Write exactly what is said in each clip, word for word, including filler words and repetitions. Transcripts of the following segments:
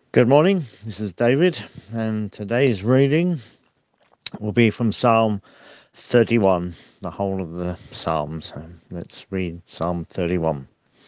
Good morning, this is David, and today's reading will be from Psalm thirty-one, the whole of the Psalms. So let's read Psalm thirty-one.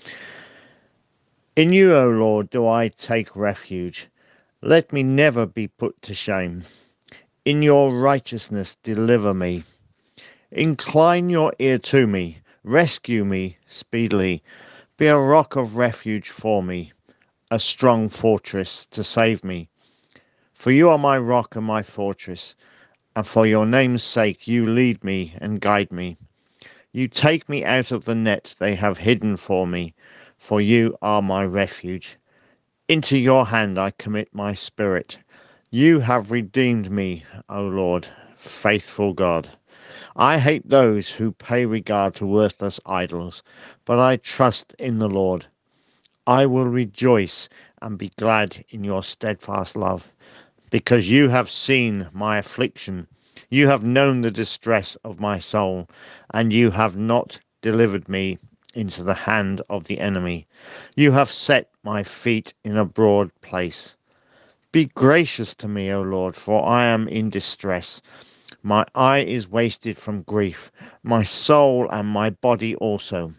In you, O Lord, do I take refuge. Let me never be put to shame. In your righteousness, deliver me. Incline your ear to me. Rescue me speedily. Be a rock of refuge for me, a strong fortress to save me. For you are my rock and my fortress, and for your name's sake you lead me and guide me. You take me out of the net they have hidden for me, for you are my refuge. Into your hand I commit my spirit. You have redeemed me, O Lord, faithful God. I hate those who pay regard to worthless idols, but I trust in the Lord. I will rejoice and be glad in your steadfast love, because you have seen my affliction. You have known the distress of my soul, and you have not delivered me into the hand of the enemy. You have set my feet in a broad place. Be gracious to me, O Lord, for I am in distress. My eye is wasted from grief, my soul and my body also.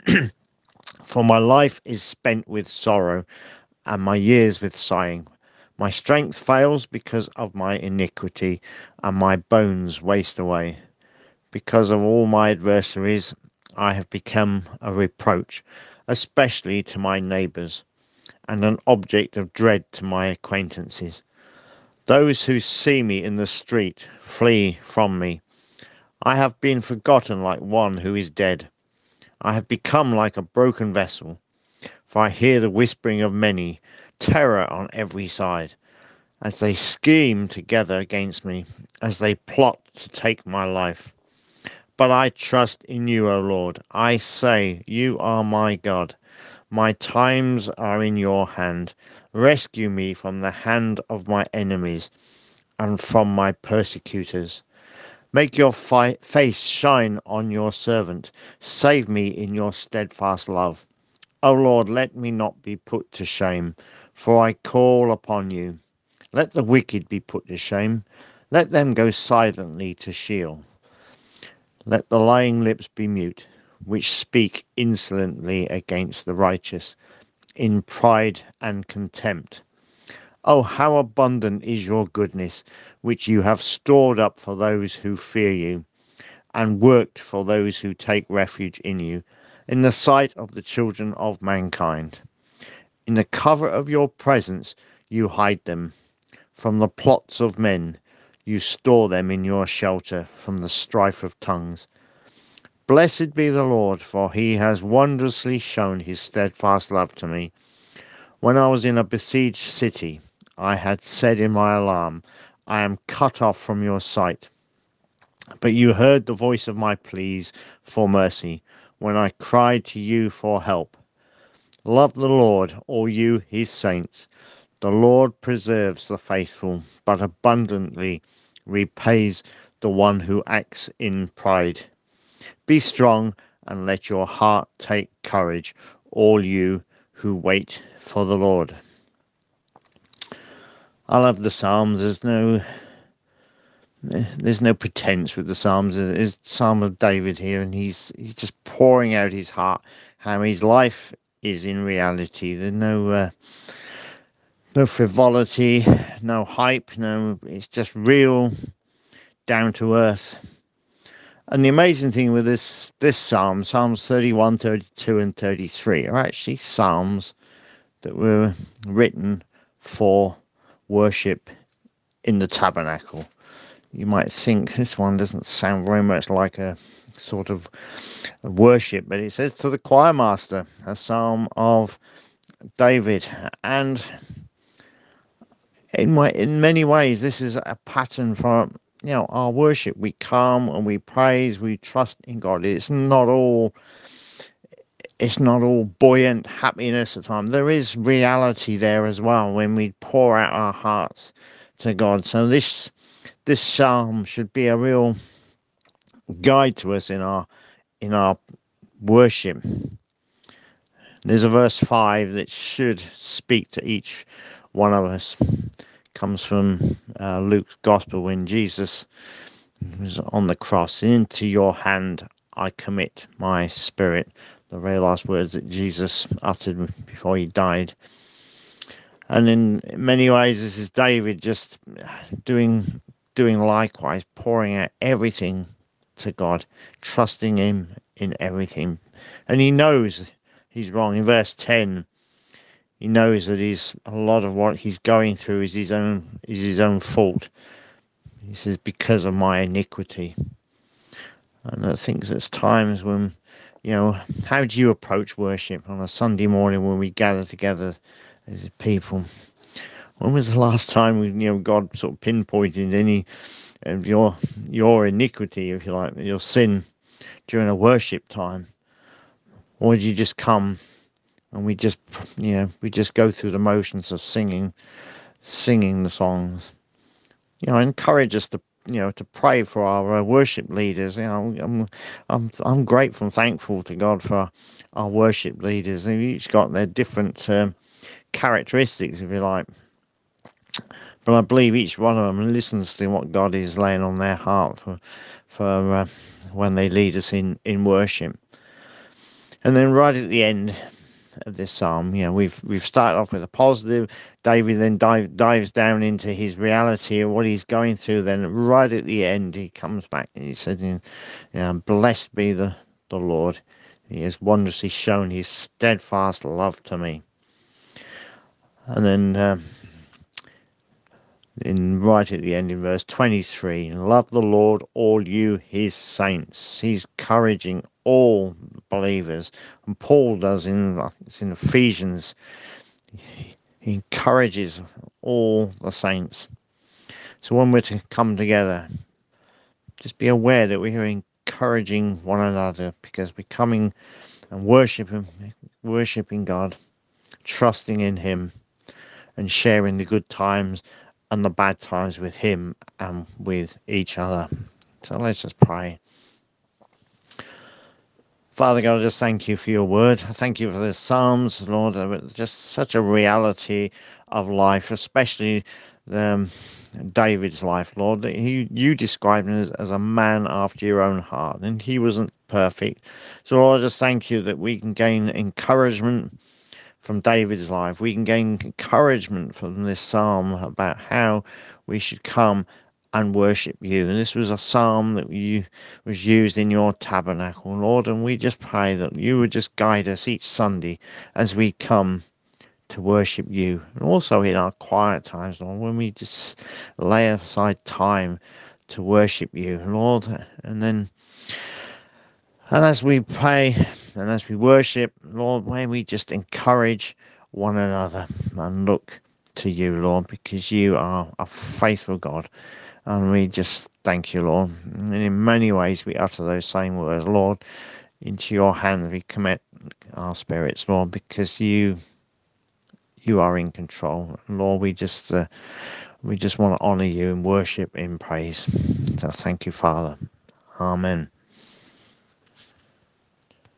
For my life is spent with sorrow, and my years with sighing. My strength fails because of my iniquity, and my bones waste away. Because of all my adversaries, I have become a reproach, especially to my neighbours, and an object of dread to my acquaintances. Those who see me in the street flee from me. I have been forgotten like one who is dead. I have become like a broken vessel, for I hear the whispering of many, terror on every side, as they scheme together against me, as they plot to take my life. But I trust in you, O Lord. I say, you are my God. My times are in your hand. Rescue me from the hand of my enemies and from my persecutors. Make your fi- face shine on your servant. Save me in your steadfast love. O Lord, let me not be put to shame, for I call upon you. Let the wicked be put to shame. Let them go silently to Sheol. Let the lying lips be mute, which speak insolently against the righteous, in pride and contempt. Oh, how abundant is your goodness, which you have stored up for those who fear you, and worked for those who take refuge in you, in the sight of the children of mankind. In the cover of your presence you hide them. From the plots of men you store them in your shelter from the strife of tongues. Blessed be the Lord, for he has wondrously shown his steadfast love to me. When I was in a besieged city, I had said in my alarm, I am cut off from your sight. But you heard the voice of my pleas for mercy when I cried to you for help. Love the Lord, all you his saints. The Lord preserves the faithful, but abundantly repays the one who acts in pride. Be strong and let your heart take courage, all you who wait for the Lord. I love the Psalms. There's no there's no pretense with the Psalms. It's Psalm of David here, and he's he's just pouring out his heart, how his life is in reality. There's no uh, no frivolity, no hype, no. It's just real, down to earth. And the amazing thing with this this psalm, Psalms thirty-one, thirty-two, and thirty-three, are actually psalms that were written for worship in the tabernacle. You might think this one doesn't sound very much like a sort of worship, but it says to the choir master, a psalm of David. And in my, in many ways, this is a pattern for you know our worship. We come and we praise, we trust in God. It's not all it's not all buoyant happiness at times. There is reality there as well when we pour out our hearts to God. So this this psalm should be a real guide to us in our in our worship. There's a verse five that should speak to each one of us. Comes from uh, Luke's Gospel when Jesus was on the cross. Into your hand I commit my spirit. The very last words that Jesus uttered before he died. And in many ways, this is David just doing doing likewise, pouring out everything to God, trusting Him in everything. And he knows he's wrong. In verse ten, he knows that he's a lot of what he's going through is his own is his own fault. He says, because of my iniquity. And I think there's times when, you know, how do you approach worship on a Sunday morning when we gather together as people? When was the last time we, you know, God sort of pinpointed any of your your iniquity, if you like, your sin during a worship time? Or did you just come and we just, you know, we just go through the motions of singing, singing the songs? You know, I encourage us to, you know, to pray for our uh, worship leaders. You know, I'm, I'm, I'm grateful and thankful to God for our worship leaders. They've each got their different um, characteristics, if you like. But I believe each one of them listens to what God is laying on their heart for, for uh, when they lead us in, in worship. And then right at the end of this psalm, you know, we've we've started off with a positive. David then dive, dives down into his reality of what he's going through. Then right at the end, he comes back and he said, you know, blessed be the, the Lord. He has wondrously shown his steadfast love to me. And then um, in right at the end in verse twenty-three, love the Lord, all you his saints. He's encouraging all believers. And Paul does in, it's in Ephesians, he encourages all the saints. So when we're to come together, just be aware that we are encouraging one another, because we're coming and worshiping, worshiping God, trusting in him, and sharing the good times and the bad times with him and with each other. So let's just pray. Father God, I just thank you for your word. I thank you for the Psalms, Lord. Just such a reality of life, especially um, David's life, Lord. He, you described him as, as a man after your own heart, and he wasn't perfect. So, Lord, I just thank you that we can gain encouragement from David's life. We can gain encouragement from this psalm about how we should come and worship you. And this was a psalm that you was used in your tabernacle, Lord. And we just pray that you would just guide us each Sunday as we come to worship you, and also in our quiet times, Lord, when we just lay aside time to worship you, Lord. And then and as we pray and as we worship, Lord, may we just encourage one another and look to you, Lord, because you are a faithful God. And we just thank you, Lord. And in many ways, we utter those same words, Lord. Into your hands we commit our spirits, Lord, because you you are in control, Lord. We just uh, we just want to honor you and worship in praise. So thank you, Father. Amen.